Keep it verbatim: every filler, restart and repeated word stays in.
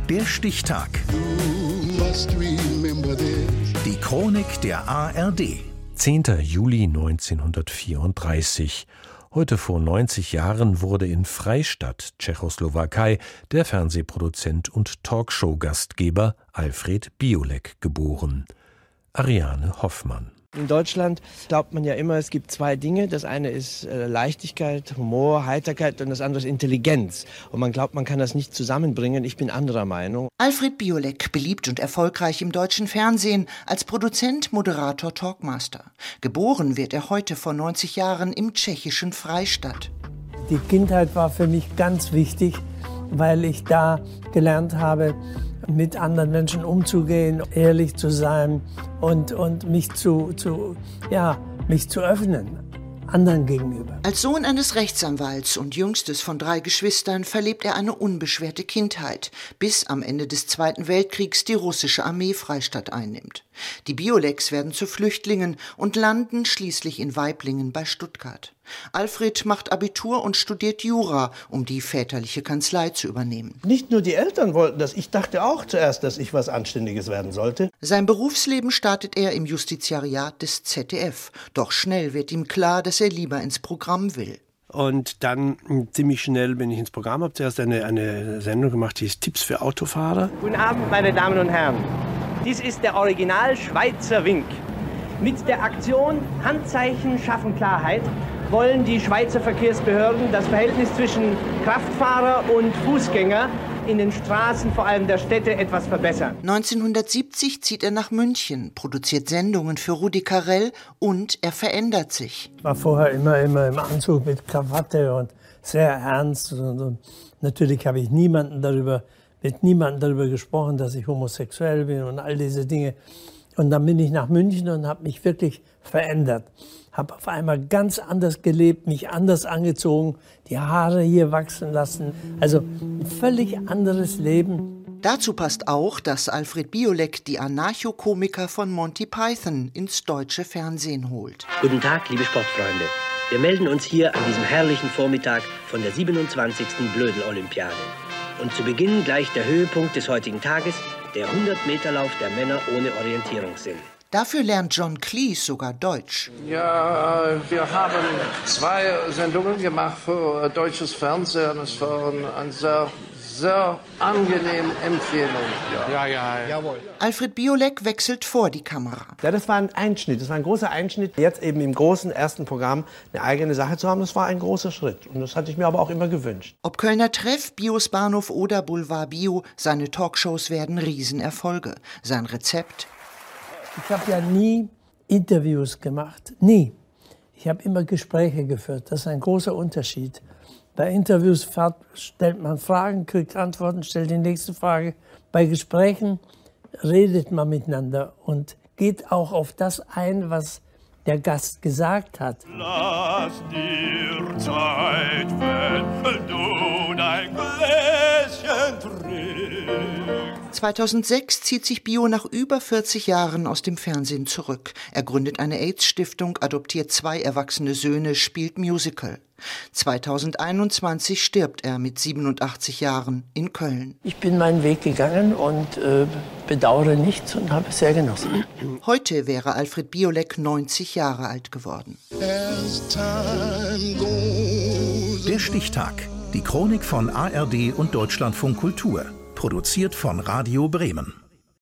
Der Stichtag. Die Chronik der A R D. zehnter Juli neunzehnhundertvierunddreißig. Heute vor neunzig Jahren wurde in Freistadt, Tschechoslowakei, der Fernsehproduzent und Talkshow-Gastgeber Alfred Biolek geboren. Ariane Hoffmann. In Deutschland glaubt man ja immer, es gibt zwei Dinge. Das eine ist äh, Leichtigkeit, Humor, Heiterkeit und das andere ist Intelligenz. Und man glaubt, man kann das nicht zusammenbringen. Ich bin anderer Meinung. Alfred Biolek, beliebt und erfolgreich im deutschen Fernsehen, als Produzent, Moderator, Talkmaster. Geboren wird er heute vor neunzig Jahren im tschechischen Freistadt. Die Kindheit war für mich ganz wichtig, weil ich da gelernt habe, mit anderen Menschen umzugehen, ehrlich zu sein und, und mich, zu, zu, ja, mich zu öffnen, anderen gegenüber. Als Sohn eines Rechtsanwalts und jüngstes von drei Geschwistern verlebt er eine unbeschwerte Kindheit, bis am Ende des Zweiten Weltkriegs die russische Armee Freistadt einnimmt. Die Bioleks werden zu Flüchtlingen und landen schließlich in Waiblingen bei Stuttgart. Alfred macht Abitur und studiert Jura, um die väterliche Kanzlei zu übernehmen. Nicht nur die Eltern wollten das, ich dachte auch zuerst, dass ich was Anständiges werden sollte. Sein Berufsleben startet er im Justiziariat des Z D F. Doch schnell wird ihm klar, dass er lieber ins Programm will. Und dann ziemlich schnell bin ich ins Programm, habe zuerst eine, eine Sendung gemacht, die hieß Tipps für Autofahrer. Guten Abend, meine Damen und Herren. Dies ist der Original Schweizer Wink. Mit der Aktion Handzeichen schaffen Klarheit wollen die Schweizer Verkehrsbehörden das Verhältnis zwischen Kraftfahrer und Fußgänger in den Straßen, vor allem der Städte, etwas verbessern. neunzehnhundertsiebzig zieht er nach München, produziert Sendungen für Rudi Carrell und er verändert sich. Ich war vorher immer, immer im Anzug mit Krawatte und sehr ernst. Und, und natürlich habe ich niemanden darüber, mit niemandem darüber gesprochen, dass ich homosexuell bin und all diese Dinge. Und dann bin ich nach München und habe mich wirklich verändert. Habe auf einmal ganz anders gelebt, mich anders angezogen, die Haare hier wachsen lassen. Also ein völlig anderes Leben. Dazu passt auch, dass Alfred Biolek die Anarcho-Komiker von Monty Python ins deutsche Fernsehen holt. Guten Tag, liebe Sportfreunde. Wir melden uns hier an diesem herrlichen Vormittag von der siebenundzwanzigsten Blödel-Olympiade. Und zu Beginn gleich der Höhepunkt des heutigen Tages, der hundert-Meter-Lauf der Männer ohne Orientierungssinn. Dafür lernt John Cleese sogar Deutsch. Ja, wir haben zwei Sendungen gemacht für deutsches Fernsehen. Es war eine sehr, sehr angenehme Empfehlung. Ja, ja, ja. Jawohl. Alfred Biolek wechselt vor die Kamera. Ja, das war ein Einschnitt, das war ein großer Einschnitt. Jetzt eben im großen ersten Programm eine eigene Sache zu haben, das war ein großer Schritt. Und das hatte ich mir aber auch immer gewünscht. Ob Kölner Treff, Bios Bahnhof oder Boulevard Bio, seine Talkshows werden Riesenerfolge. Sein Rezept: Ich habe ja nie Interviews gemacht, nie. Ich habe immer Gespräche geführt, das ist ein großer Unterschied. Bei Interviews stellt man Fragen, kriegt Antworten, stellt die nächste Frage. Bei Gesprächen redet man miteinander und geht auch auf das ein, was der Gast gesagt hat. Lass dir Zeit, wenn du dein Gläschen trinkst. zweitausendsechs zieht sich Bio nach über vierzig Jahren aus dem Fernsehen zurück. Er gründet eine AIDS-Stiftung, adoptiert zwei erwachsene Söhne, spielt Musical. zweitausendeinundzwanzig stirbt er mit siebenundachtzig Jahren in Köln. Ich bin meinen Weg gegangen und äh, bedauere nichts und habe es sehr genossen. Heute wäre Alfred Biolek neunzig Jahre alt geworden. Der Stichtag. Die Chronik von A R D und Deutschlandfunk Kultur. Produziert von Radio Bremen.